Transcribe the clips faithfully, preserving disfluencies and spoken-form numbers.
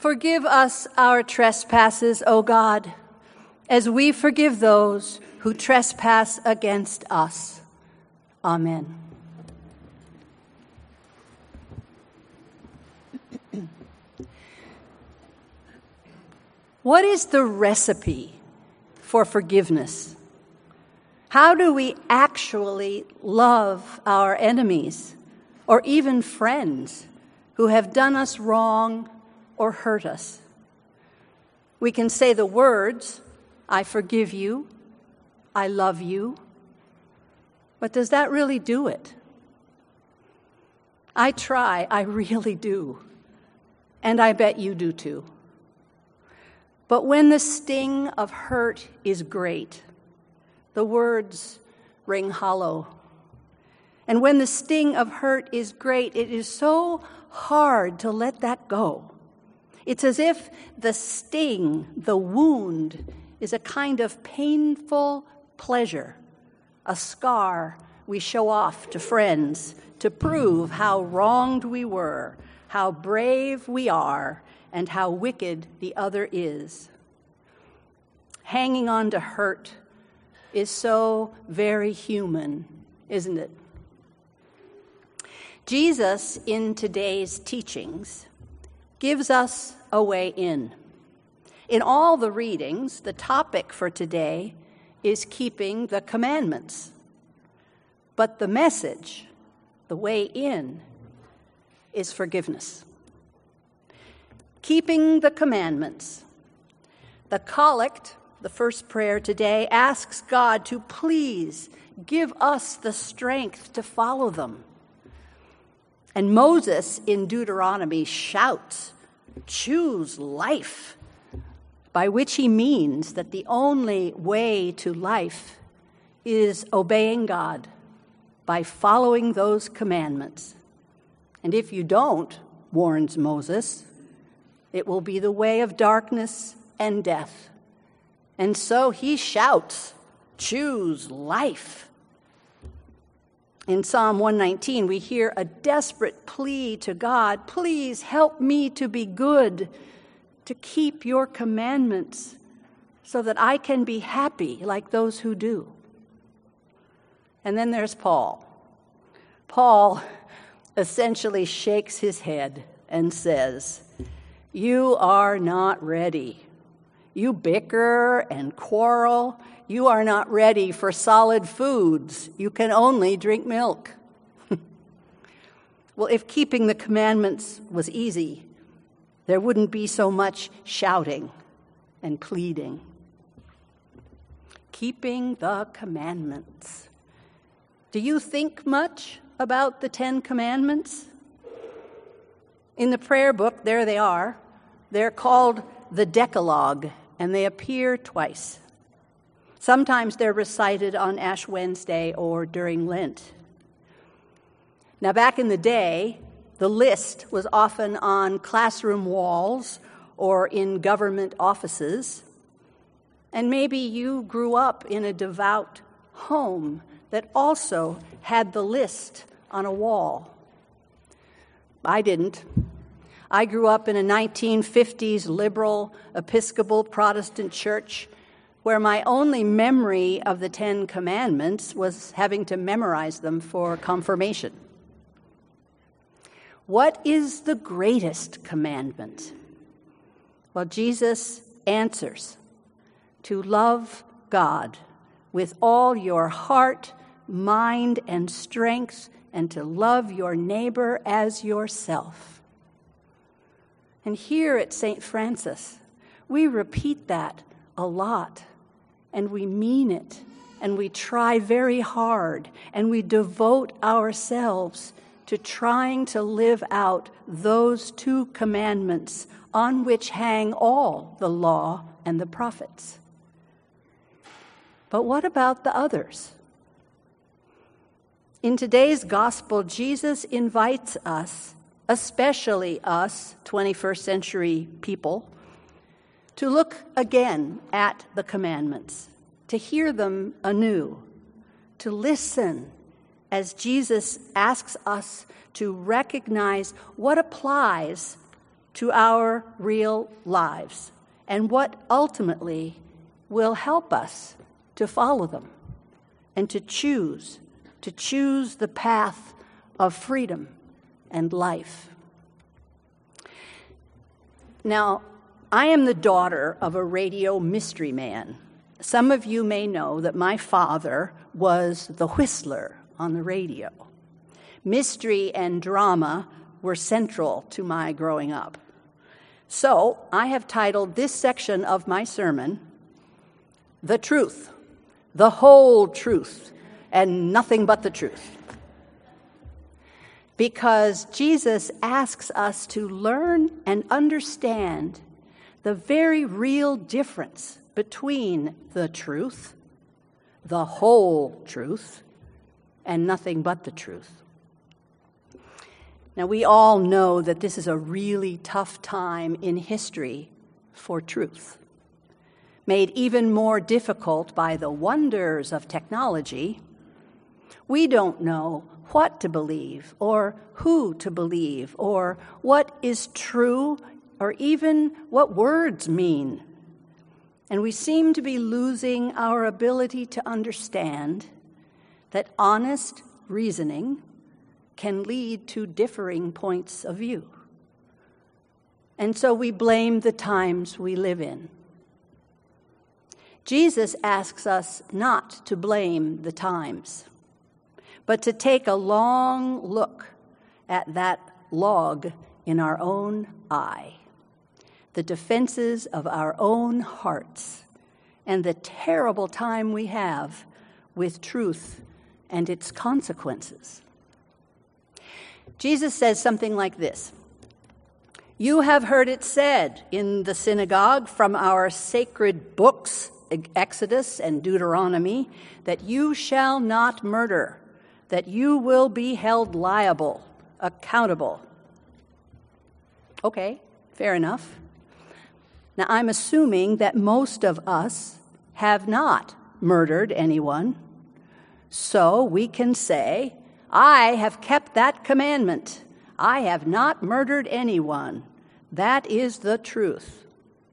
Forgive us our trespasses, O God, as we forgive those who trespass against us. Amen. What is the recipe for forgiveness? How do we actually love our enemies or even friends who have done us wrong or hurt us? We can say the words, I forgive you, I love you, but does that really do it? I try, I really do, and I bet you do too. But when the sting of hurt is great, the words ring hollow. And when the sting of hurt is great, it is so hard to let that go. It's as if the sting, the wound, is a kind of painful pleasure, a scar we show off to friends to prove how wronged we were, how brave we are, and how wicked the other is. Hanging on to hurt is so very human, isn't it? Jesus, in today's teachings, gives us a way in. In all the readings, the topic for today is keeping the commandments. But the message, the way in, is forgiveness. Keeping the commandments. The collect, the first prayer today, asks God to please give us the strength to follow them. And Moses in Deuteronomy shouts, choose life, by which he means that the only way to life is obeying God by following those commandments. And if you don't, warns Moses, it will be the way of darkness and death. And so he shouts, choose life. In Psalm one nineteen, we hear a desperate plea to God, please help me to be good, to keep your commandments, so that I can be happy like those who do. And then there's Paul. Paul essentially shakes his head and says, you are not ready. You bicker and quarrel. You are not ready for solid foods. You can only drink milk. Well, if keeping the commandments was easy, there wouldn't be so much shouting and pleading. Keeping the commandments. Do you think much about the Ten Commandments? In the prayer book, there they are. They're called the Decalogue, and they appear twice. Sometimes they're recited on Ash Wednesday or during Lent. Now, back in the day, the list was often on classroom walls or in government offices. And maybe you grew up in a devout home that also had the list on a wall. I didn't. I grew up in a nineteen fifties liberal Episcopal Protestant church where my only memory of the Ten Commandments was having to memorize them for confirmation. What is the greatest commandment? Well, Jesus answers, to love God with all your heart, mind, and strength, and to love your neighbor as yourself. And here at Saint Francis, we repeat that a lot, and we mean it, and we try very hard, and we devote ourselves to trying to live out those two commandments on which hang all the law and the prophets. But what about the others? In today's gospel, Jesus invites us, especially us twenty-first century people, to look again at the commandments, to hear them anew, to listen as Jesus asks us to recognize what applies to our real lives and what ultimately will help us to follow them and to choose, to choose the path of freedom and life. Now, I am the daughter of a radio mystery man. Some of you may know that my father was the Whistler on the radio. Mystery and drama were central to my growing up. So I have titled this section of my sermon, The Truth, the Whole Truth, and Nothing But the Truth. Because Jesus asks us to learn and understand the very real difference between the truth, the whole truth, and nothing but the truth. Now, we all know that this is a really tough time in history for truth, made even more difficult by the wonders of technology. We don't know what to believe or who to believe or what is true or even what words mean. And we seem to be losing our ability to understand that honest reasoning can lead to differing points of view. And so we blame the times we live in. Jesus asks us not to blame the times, but to take a long look at that log in our own eye, the defenses of our own hearts, and the terrible time we have with truth and its consequences. Jesus says something like this: "You have heard it said in the synagogue from our sacred books, Exodus and Deuteronomy, that you shall not murder, that you will be held liable, accountable." Okay, fair enough. Now, I'm assuming that most of us have not murdered anyone, so we can say, I have kept that commandment. I have not murdered anyone. That is the truth.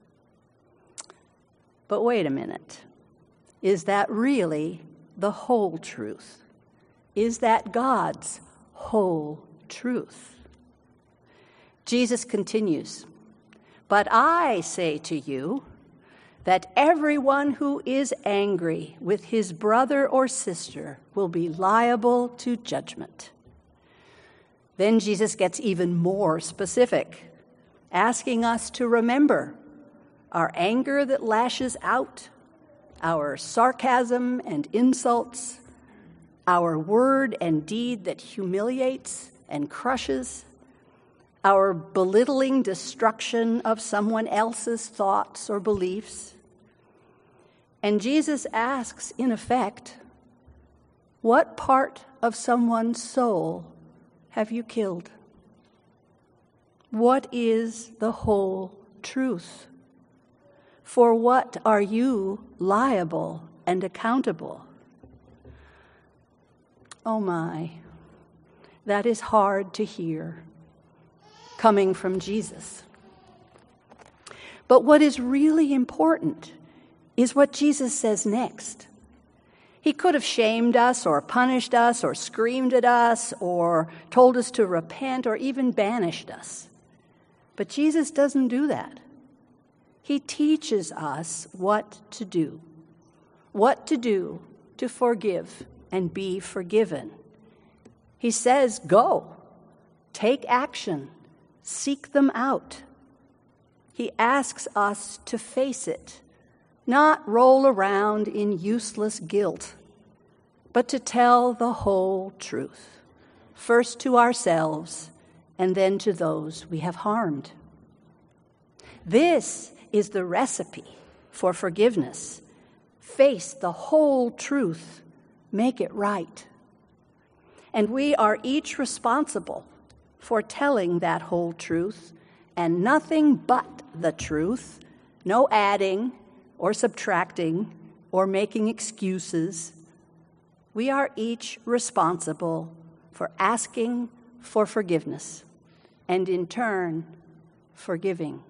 But wait a minute. Is that really the whole truth? Is that God's whole truth? Jesus continues, "But I say to you that everyone who is angry with his brother or sister will be liable to judgment." Then Jesus gets even more specific, asking us to remember our anger that lashes out, our sarcasm and insults, our word and deed that humiliates and crushes, our belittling destruction of someone else's thoughts or beliefs. And Jesus asks, in effect, what part of someone's soul have you killed? What is the whole truth? For what are you liable and accountable? Oh my, that is hard to hear, coming from Jesus. But what is really important is what Jesus says next. He could have shamed us or punished us or screamed at us or told us to repent or even banished us. But Jesus doesn't do that. He teaches us what to do, what to do to forgive and be forgiven. He says, go, take action, seek them out. He asks us to face it, not roll around in useless guilt, but to tell the whole truth, first to ourselves and then to those we have harmed. This is the recipe for forgiveness. Face the whole truth, make it right. And we are each responsible for telling that whole truth and nothing but the truth, no adding or subtracting or making excuses. We are each responsible for asking for forgiveness and in turn forgiving.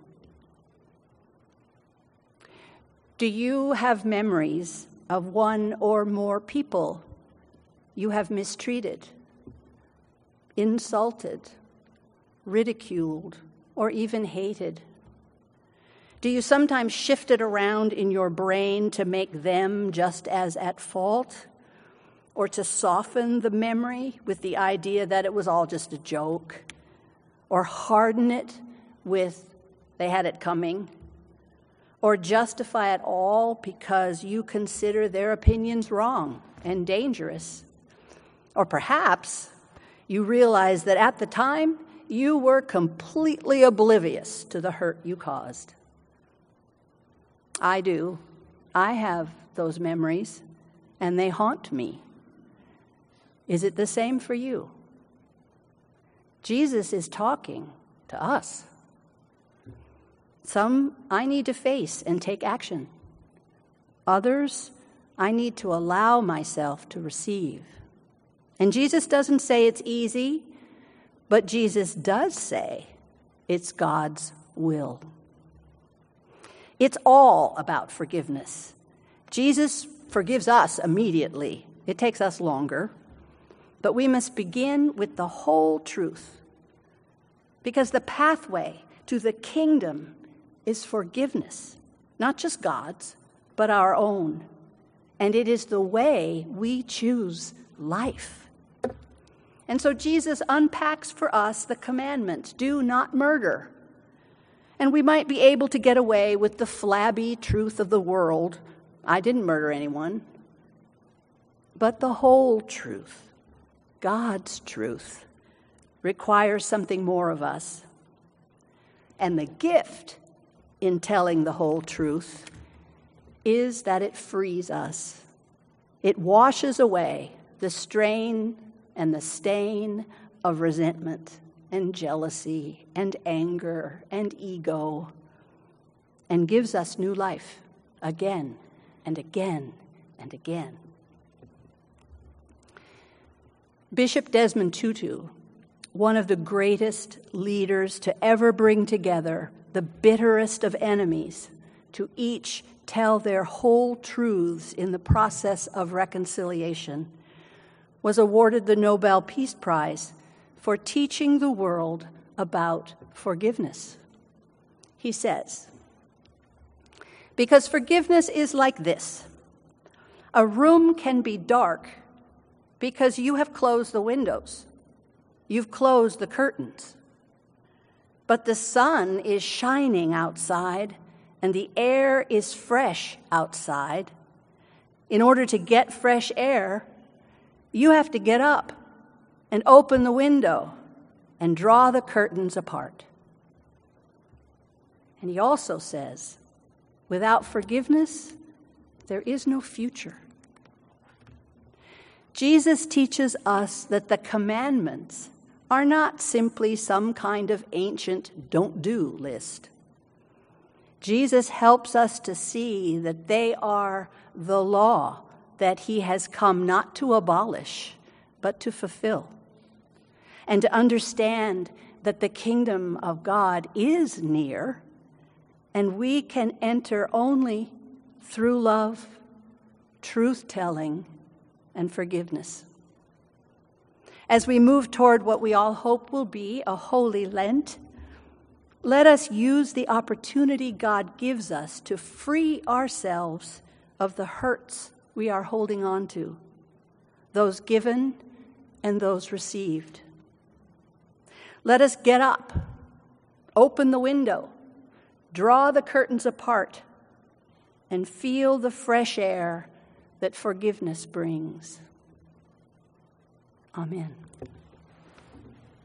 Do you have memories of one or more people you have mistreated, insulted, ridiculed, or even hated? Do you sometimes shift it around in your brain to make them just as at fault, or to soften the memory with the idea that it was all just a joke, or harden it with they had it coming, or justify it all because you consider their opinions wrong and dangerous? Or perhaps you realize that at the time you were completely oblivious to the hurt you caused. I do. I have those memories, and they haunt me. Is it the same for you? Jesus is talking to us. Some I need to face and take action. Others I need to allow myself to receive. And Jesus doesn't say it's easy, but Jesus does say it's God's will. It's all about forgiveness. Jesus forgives us immediately. It takes us longer. But we must begin with the whole truth, because the pathway to the kingdom is forgiveness, not just God's, but our own. And it is the way we choose life. And so Jesus unpacks for us the commandment, do not murder. And we might be able to get away with the flabby truth of the world, I didn't murder anyone. But the whole truth, God's truth, requires something more of us. And the gift in telling the whole truth is that it frees us. It washes away the strain and the stain of resentment and jealousy and anger and ego, and gives us new life again and again and again. Bishop Desmond Tutu, one of the greatest leaders to ever bring together the bitterest of enemies to each tell their whole truths in the process of reconciliation, was awarded the Nobel Peace Prize for teaching the world about forgiveness. He says, because forgiveness is like this. A room can be dark because you have closed the windows. You've closed the curtains. But the sun is shining outside and the air is fresh outside. In order to get fresh air, you have to get up and open the window and draw the curtains apart. And he also says, without forgiveness, there is no future. Jesus teaches us that the commandments are not simply some kind of ancient don't-do list. Jesus helps us to see that they are the law that he has come not to abolish, but to fulfill, and to understand that the kingdom of God is near, and we can enter only through love, truth-telling, and forgiveness. As we move toward what we all hope will be a holy Lent, let us use the opportunity God gives us to free ourselves of the hurts we are holding on to, those given and those received. Let us get up, open the window, draw the curtains apart, and feel the fresh air that forgiveness brings. Amen.